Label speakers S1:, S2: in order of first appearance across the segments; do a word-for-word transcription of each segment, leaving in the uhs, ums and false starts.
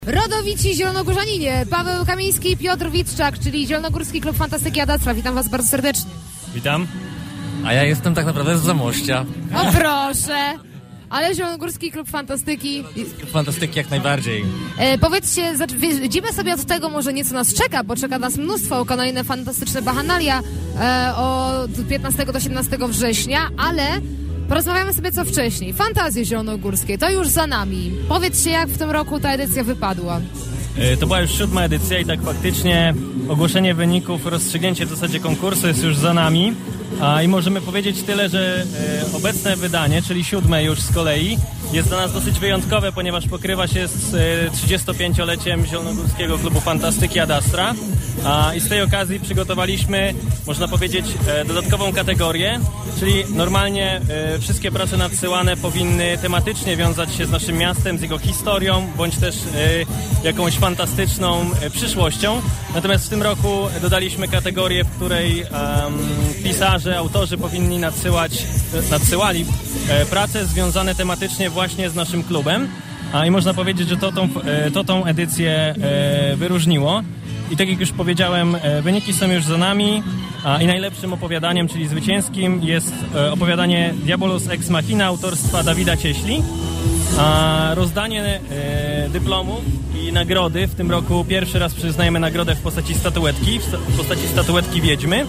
S1: Rodowici zielonogórzaninie, Paweł Kamiński i Piotr Witczak, czyli Zielonogórski Klub Fantastyki Adastra. Witam was bardzo serdecznie.
S2: Witam. A ja jestem tak naprawdę z Zamościa.
S1: O proszę, ale Zielonogórski Klub Fantastyki...
S2: Klub Fantastyki jak najbardziej.
S1: E, powiedzcie, widzimy sobie od tego może nieco nas czeka, bo czeka nas mnóstwo, kolejne fantastyczne bachanalia e, od piętnastego do siedemnastego września, ale... Porozmawiamy sobie co wcześniej. Fantazje zielonogórskie, to już za nami. Powiedzcie, jak w tym roku ta edycja wypadła.
S2: To była już siódma edycja i tak faktycznie ogłoszenie wyników, rozstrzygnięcie w zasadzie konkursu jest już za nami. A, I możemy powiedzieć tyle, że e, obecne wydanie, czyli siódme już z kolei, jest dla nas dosyć wyjątkowe, ponieważ pokrywa się z e, trzydziestopięcioleciem Zielonogórskiego Klubu Fantastyki Adastra. A, I z tej okazji przygotowaliśmy, można powiedzieć, e, dodatkową kategorię, czyli normalnie e, wszystkie prace nadsyłane powinny tematycznie wiązać się z naszym miastem, z jego historią, bądź też e, jakąś fantastyczną e, przyszłością. Natomiast w tym roku dodaliśmy kategorię, w której um, pisarze, autorzy powinni nadsyłać, nadsyłali e, prace związane tematycznie właśnie z naszym klubem. A, I można powiedzieć, że to tą, e, to tą edycję e, wyróżniło. I tak jak już powiedziałem, e, wyniki są już za nami. A, I najlepszym opowiadaniem, czyli zwycięskim, jest e, opowiadanie Diabolus Ex Machina autorstwa Dawida Cieśli. A rozdanie e, dyplomów i nagrody w tym roku pierwszy raz przyznajemy nagrodę w postaci statuetki, w postaci statuetki Wiedźmy.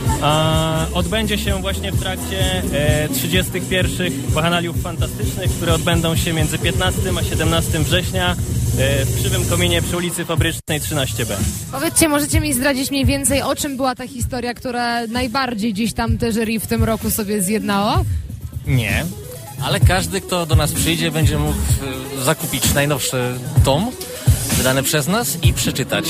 S2: A odbędzie się właśnie w trakcie e, trzydziestych pierwszych Bachanaliów Fantastycznych, które odbędą się między piętnastego a siedemnastego września e, w Krzywym Kominie przy ulicy Fabrycznej trzynaście B.
S1: Powiedzcie, możecie mi zdradzić mniej więcej, o czym była ta historia, która najbardziej gdzieś tam te jury w tym roku sobie zjednała?
S3: Nie, ale każdy, kto do nas przyjdzie, będzie mógł e, zakupić najnowszy tom wydany przez nas i przeczytać.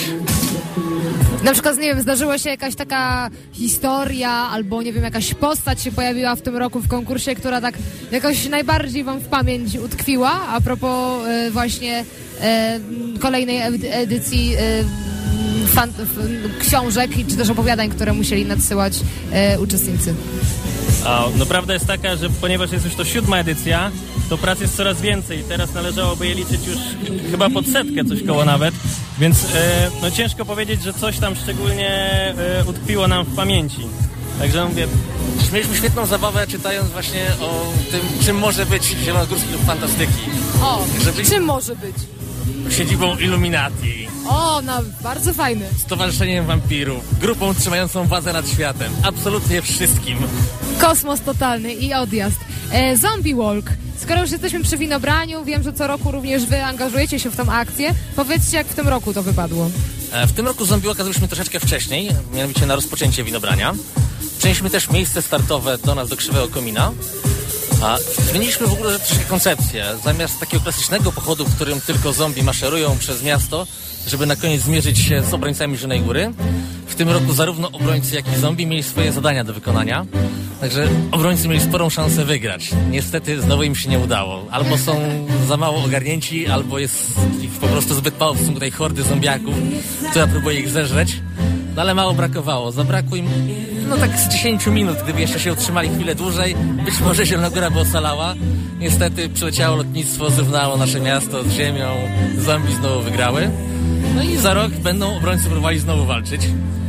S1: Na przykład, nie wiem, zdarzyła się jakaś taka historia albo, nie wiem, jakaś postać się pojawiła w tym roku w konkursie, która tak jakoś najbardziej wam w pamięć utkwiła a propos e, właśnie e, kolejnej edycji e, fan, f, książek czy też opowiadań, które musieli nadsyłać e, uczestnicy.
S2: A, no prawda jest taka, że ponieważ jest już to siódma edycja, to prac jest coraz więcej. Teraz należałoby je liczyć już chyba pod setkę, coś koło nawet. Więc e, no ciężko powiedzieć, że coś tam szczególnie e, utkwiło nam w pamięci. Także mówię...
S3: Mieliśmy świetną zabawę czytając właśnie o tym, czym może być Zielonogórski Klub Fantastyki.
S1: O,
S3: Żeby...
S1: czym może być?
S3: Siedzibą Illuminati.
S1: O, no, bardzo fajny.
S3: Stowarzyszeniem wampirów, grupą trzymającą władzę nad światem. Absolutnie wszystkim.
S1: Kosmos totalny i odjazd. E, Zombie Walk. Skoro już jesteśmy przy winobraniu, wiem, że co roku również wy angażujecie się w tą akcję. Powiedzcie, jak w tym roku to wypadło.
S3: E, w tym roku Zombie Walk okazaliśmy troszeczkę wcześniej, mianowicie na rozpoczęcie winobrania. Przenieśliśmy też miejsce startowe do nas, do Krzywego Komina. A zmieniliśmy w ogóle troszkę koncepcję. Zamiast takiego klasycznego pochodu, w którym tylko zombie maszerują przez miasto, żeby na koniec zmierzyć się z obrońcami Zielonej Góry, w tym roku zarówno obrońcy, jak i zombie mieli swoje zadania do wykonania. Także obrońcy mieli sporą szansę wygrać. Niestety znowu im się nie udało. Albo są za mało ogarnięci, albo jest ich po prostu zbyt mało w stosunku do tej hordy zombiaków, która próbuje ich zeżreć. No ale mało brakowało. Zabrakło im no tak z dziesięciu minut. Gdyby jeszcze się utrzymali chwilę dłużej, być może Zielona Góra by ocalała. Niestety przyleciało lotnictwo, zrównało nasze miasto z ziemią. Zombie znowu wygrały. No i za rok będą obrońcy próbowali znowu walczyć.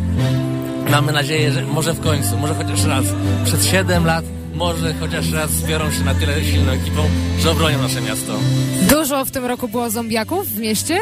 S3: Mamy nadzieję, że może w końcu, może chociaż raz, przez siedem lat, może chociaż raz zbiorą się na tyle silną ekipą, że obronią nasze miasto.
S1: Dużo w tym roku było zombiaków w mieście?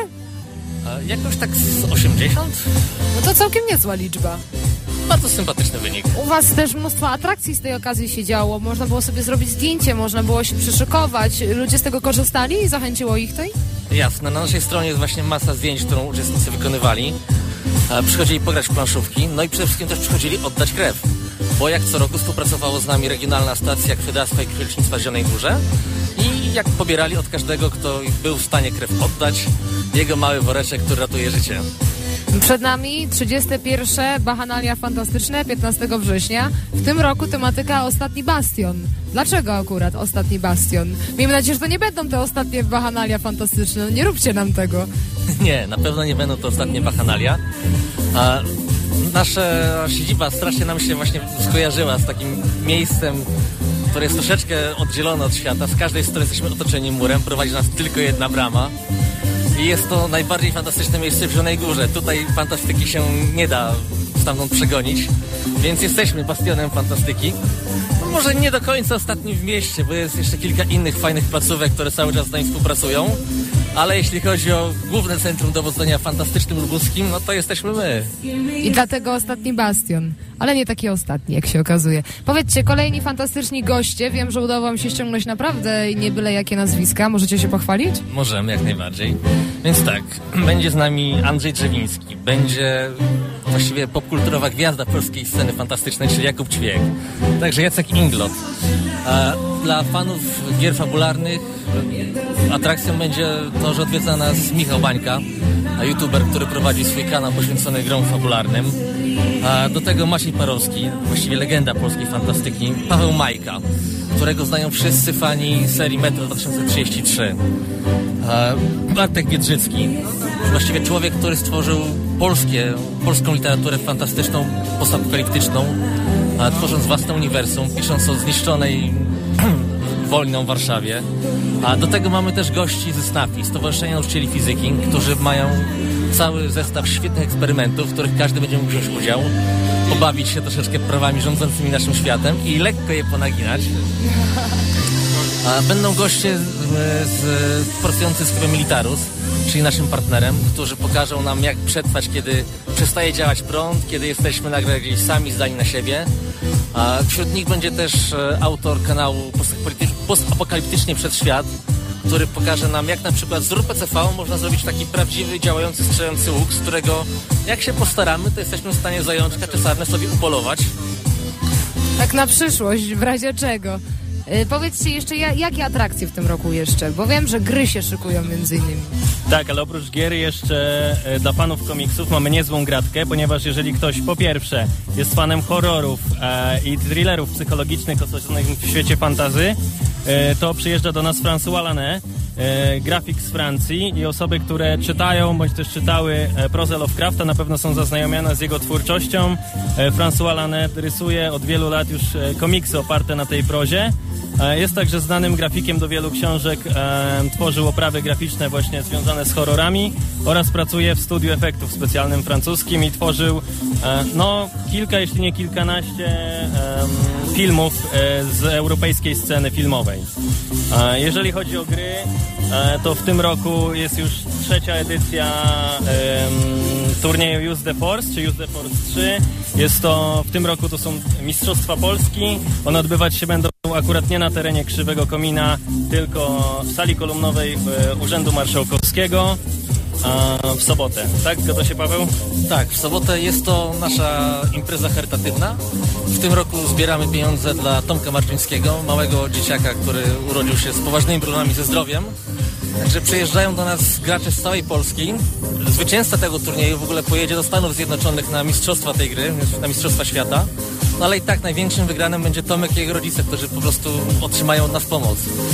S3: A jakoś tak z osiemdziesiąt?
S1: No to całkiem niezła liczba.
S3: Bardzo sympatyczny wynik.
S1: U was też mnóstwo atrakcji z tej okazji się działo. Można było sobie zrobić zdjęcie, można było się przyszykować. Ludzie z tego korzystali i zachęciło ich to?
S3: Jasne, na naszej stronie jest właśnie masa zdjęć, którą uczestnicy wykonywali. Przychodzili pograć w planszówki, no i przede wszystkim też przychodzili oddać krew. Bo jak co roku współpracowało z nami regionalna stacja krwiodawstwa i krwiolecznictwa w Zielonej Górze i jak pobierali od każdego, kto był w stanie krew oddać, jego mały woreczek, który ratuje życie.
S1: Przed nami trzydzieste pierwsze Bachanalia Fantastyczne, piętnastego września. W tym roku tematyka Ostatni Bastion. Dlaczego akurat Ostatni Bastion? Miejmy nadzieję, że to nie będą te ostatnie Bachanalia Fantastyczne. No nie róbcie nam tego.
S3: Nie, na pewno nie będą to ostatnie Bachanalia. A nasza siedziba strasznie nam się właśnie skojarzyła z takim miejscem, które jest troszeczkę oddzielone od świata. Z każdej strony jesteśmy otoczeni murem, prowadzi nas tylko jedna brama. i jest to najbardziej fantastyczne miejsce w Zielonej Górze. Tutaj fantastyki się nie da stamtąd przegonić, więc jesteśmy bastionem fantastyki. No może nie do końca ostatnim w mieście, bo jest jeszcze kilka innych fajnych placówek, które cały czas z nami współpracują, ale jeśli chodzi o główne centrum dowodzenia fantastycznym lubuskim, no to jesteśmy my.
S1: I dlatego ostatni bastion, ale nie taki ostatni, jak się okazuje. Powiedzcie, kolejni fantastyczni goście, wiem, że udało wam się ściągnąć naprawdę nie byle jakie nazwiska, możecie się pochwalić?
S3: Możemy, jak najbardziej. Więc tak, będzie z nami Andrzej Drzewiński, będzie właściwie popkulturowa gwiazda polskiej sceny fantastycznej, czyli Jakub Ćwiek, także Jacek Inglot. A dla fanów gier fabularnych atrakcją będzie to, że odwiedza nas Michał Bańka, youtuber, który prowadzi swój kanał poświęcony grom fabularnym. A do tego Maciej Parowski, właściwie legenda polskiej fantastyki, Paweł Majka, którego znają wszyscy fani serii Metro dwa tysiące trzydzieści trzy. A Bartek Biedrzycki, właściwie człowiek, który stworzył polskie, polską literaturę fantastyczną, postapokaliptyczną, a tworząc własne uniwersum, pisząc o zniszczonej wojną w Warszawie. A do tego mamy też gości ze SNAFI, Stowarzyszenia Nauczycieli Fizyki, którzy mają cały zestaw świetnych eksperymentów, w których każdy będzie mógł wziąć udział, pobawić się troszeczkę prawami rządzącymi naszym światem i lekko je ponaginać. A będą goście z, z, pracujący z klubem Militarus, czyli naszym partnerem, którzy pokażą nam, jak przetrwać, kiedy przestaje działać prąd, kiedy jesteśmy nagle gdzieś sami zdani na siebie. A wśród nich będzie też autor kanału Postapokaliptycznie Przed Świat, który pokaże nam, jak na przykład z rur P C V można zrobić taki prawdziwy, działający, strzelający łuk, z którego jak się postaramy, to jesteśmy w stanie zajączka czy sarnę sobie upolować.
S1: Tak na przyszłość, w razie czego. Yy, powiedzcie jeszcze, ja, jakie atrakcje w tym roku jeszcze? Bo wiem, że gry się szykują między innymi.
S2: Tak, ale oprócz gier jeszcze e, dla fanów komiksów mamy niezłą gratkę, ponieważ jeżeli ktoś po pierwsze jest fanem horrorów e, i thrillerów psychologicznych osadzonych w świecie fantasy, e, to przyjeżdża do nas François Lanet, e, grafik z Francji, i osoby, które czytają bądź też czytały e, prozę Lovecrafta, na pewno są zaznajomione z jego twórczością. E, François Lanet rysuje od wielu lat już e, komiksy oparte na tej prozie. Jest także znanym grafikiem do wielu książek, e, tworzył oprawy graficzne właśnie związane z horrorami oraz pracuje w studiu efektów specjalnym francuskim i tworzył e, no kilka, jeśli nie kilkanaście e, filmów e, z europejskiej sceny filmowej. E, jeżeli chodzi o gry, e, to w tym roku jest już trzecia edycja e, turnieju Use the Force, czy Use the Force trzy. Jest to, w tym roku to są Mistrzostwa Polski. One odbywać się będą akurat nie na terenie Krzywego Komina, tylko w sali kolumnowej Urzędu Marszałkowskiego w sobotę. Tak? Zgadza się, Paweł?
S3: Tak, w sobotę jest to nasza impreza charytatywna. W tym roku zbieramy pieniądze dla Tomka Marczyńskiego, małego dzieciaka, który urodził się z poważnymi problemami ze zdrowiem. Także przyjeżdżają do nas gracze z całej Polski. Zwycięzca tego turnieju w ogóle pojedzie do Stanów Zjednoczonych na mistrzostwa tej gry, na mistrzostwa świata. No ale i tak największym wygranym będzie Tomek i jego rodzice, którzy po prostu otrzymają od nas pomoc.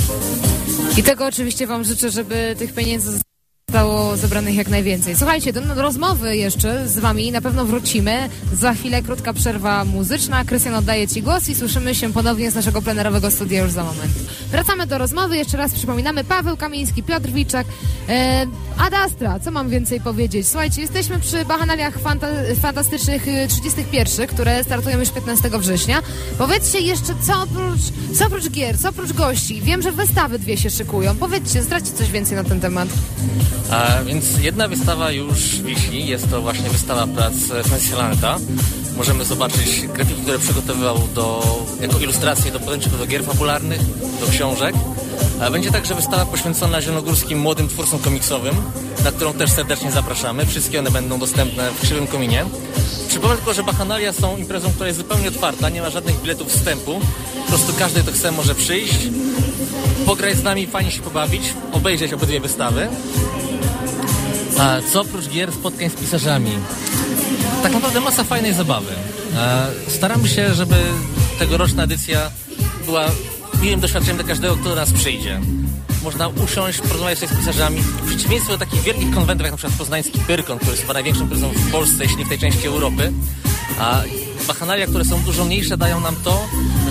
S1: I tego oczywiście wam życzę, żeby tych pieniędzy zostało zebranych jak najwięcej. Słuchajcie, do, do rozmowy jeszcze z wami na pewno wrócimy. Za chwilę krótka przerwa muzyczna. Krystian, oddaję ci głos i słyszymy się ponownie z naszego plenerowego studia już za moment. Wracamy do rozmowy. Jeszcze raz przypominamy. Paweł Kamiński, Piotr Wiczak, e, Ad Astra. Co mam więcej powiedzieć? Słuchajcie, jesteśmy przy Bachanaliach fanta- Fantastycznych trzydziestych pierwszych, które startują już piętnastego września. Powiedzcie jeszcze, co oprócz, co oprócz gier, co oprócz gości. Wiem, że wystawy dwie się szykują. Powiedzcie, zdradźcie coś więcej na ten temat.
S3: A więc jedna wystawa już wisi, jest to właśnie wystawa prac Françoisa Laneta. Możemy zobaczyć grafiki, które przygotowywał do, jako ilustracje do podręczników do gier fabularnych, do książek. A będzie także wystawa poświęcona zielonogórskim młodym twórcom komiksowym, na którą też serdecznie zapraszamy. Wszystkie one będą dostępne w Krzywym Kominie. Przypomnę tylko, że Bachanalia są imprezą, która jest zupełnie otwarta, nie ma żadnych biletów wstępu. Po prostu każdy, kto chce, może przyjść, pograć z nami, fajnie się pobawić, obejrzeć obydwie wystawy. A co oprócz gier, spotkań z pisarzami? Tak naprawdę masa fajnej zabawy. Staramy się, żeby tegoroczna edycja była miłym doświadczeniem dla każdego, kto do nas przyjdzie. Można usiąść, porozmawiać sobie z pisarzami. W przeciwieństwie do takich wielkich konwentów, jak na przykład poznański Pyrkon, który jest chyba największą imprezą w Polsce, jeśli nie w tej części Europy. A Bachanalia, które są dużo mniejsze, dają nam to, że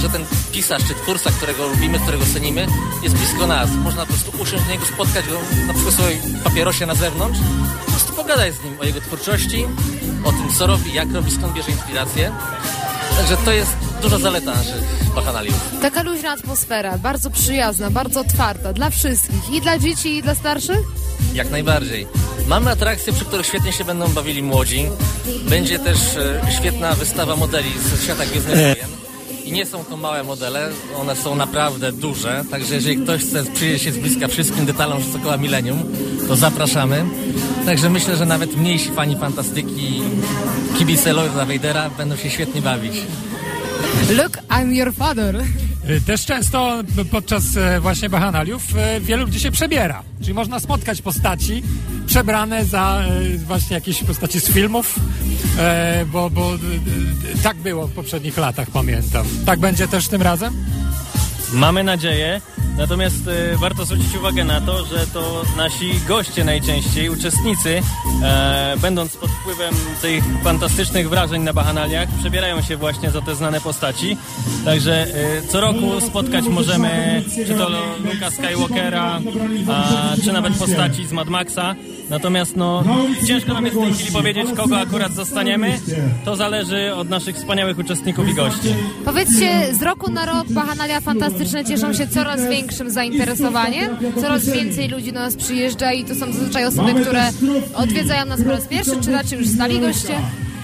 S3: że ten pisarz czy twórca, którego lubimy, którego cenimy, jest blisko nas. Można po prostu usiąść do niego, spotkać go na przykład w swoim papierosie na zewnątrz, po prostu pogadać z nim o jego twórczości, o tym, co robi, jak robi, skąd bierze inspirację. Także to jest duża zaleta naszych bacchanaliów.
S1: Taka luźna atmosfera, bardzo przyjazna, bardzo otwarta dla wszystkich, i dla dzieci, i dla starszych?
S3: Jak najbardziej. Mamy atrakcje, przy których świetnie się będą bawili młodzi. Będzie też e, świetna wystawa modeli z świata Gwiezdnych Wojen. I nie są to małe modele, one są naprawdę duże. Także jeżeli ktoś chce przyjrzeć się z bliska wszystkim detalom Sokoła Millennium, to zapraszamy. Także myślę, że nawet mniejsi fani fantastyki, kibice Lorda Vadera będą się świetnie bawić.
S1: Look, I'm your father.
S4: Też często podczas właśnie bacchanaliów wielu ludzi się przebiera. Czyli można spotkać postaci przebrane za właśnie jakieś postaci z filmów, bo, bo tak było w poprzednich latach, pamiętam. Tak będzie też tym razem?
S2: Mamy nadzieję, natomiast e, warto zwrócić uwagę na to, że to nasi goście najczęściej, uczestnicy, e, będąc pod wpływem tych fantastycznych wrażeń na bachanaliach, przebierają się właśnie za te znane postaci. Także e, co roku spotkać możemy czy to Luka Skywalkera, a, czy nawet postaci z Mad Maxa. Natomiast no, ciężko nam jest w tej chwili powiedzieć, kogo akurat zostaniemy. To zależy od naszych wspaniałych uczestników i gości.
S1: Powiedzcie, z roku na rok bachanalia fantastyczne cieszą się coraz większym zainteresowaniem. Coraz więcej ludzi do nas przyjeżdża i to są zazwyczaj osoby, które odwiedzają nas po raz pierwszy, czy raczej już stali goście?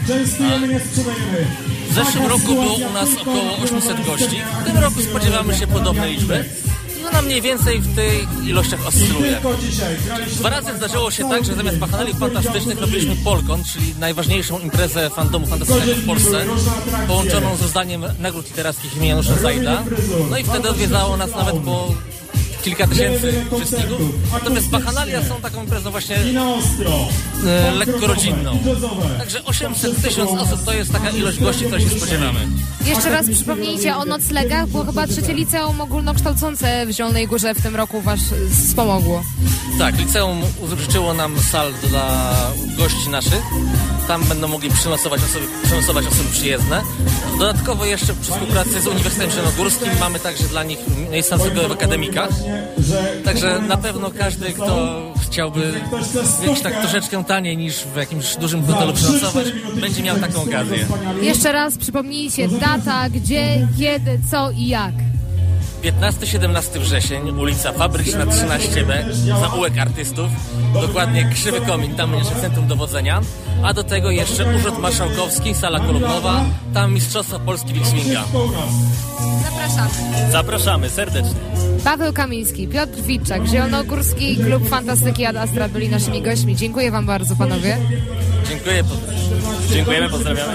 S3: W zeszłym roku było u nas około osiemset gości. W tym roku spodziewamy się podobnej liczby. I ona mniej więcej w tych ilościach oscyluje. Dwa razy zdarzyło się tak, że zamiast bachanaliów fantastycznych robiliśmy Polkon, czyli najważniejszą imprezę fandomu fantastycznego w Polsce, połączoną z rozdaniem nagród literackich imienia Janusza Zajda. No i wtedy odwiedzało nas nawet po kilka tysięcy uczestników. Natomiast bachanalia są taką imprezą właśnie e, lekko rodzinną. Także osiemset tysięcy osób to jest taka ilość gości, której się spodziewamy.
S1: Jeszcze raz przypomnijcie o noclegach, bo chyba trzecie liceum ogólnokształcące w Zielonej Górze w tym roku was wspomogło.
S3: Tak, liceum użyczyło nam sal dla gości naszych. Tam będą mogli przynosować osoby, przynosować osoby przyjezdne. Dodatkowo jeszcze przy współpracy z Uniwersytetem Zielonogórskim mamy także dla nich miejsca noclegowe w akademikach. Także na pewno każdy, kto chciałby mieć tak troszeczkę taniej niż w jakimś dużym hotelu przynosować, będzie miał taką okazję.
S1: Jeszcze raz przypomnijcie data, gdzie, kiedy, co i jak.
S3: piętnasty siedemnasty wrzesień, ulica Fabryczna trzynaście B, zaułek artystów, dokładnie Krzywy Komin, tam będzie centrum dowodzenia, a do tego jeszcze Urząd Marszałkowski, sala kolumnowa, tam Mistrzostwa Polski Wixwinga.
S1: Zapraszamy.
S2: Zapraszamy serdecznie.
S1: Paweł Kamiński, Piotr Witczak, Zielonogórski Klub Fantastyki Ad Astra byli naszymi gośćmi. Dziękuję wam bardzo, panowie.
S3: Dziękuję.
S2: Dziękujemy, pozdrawiamy.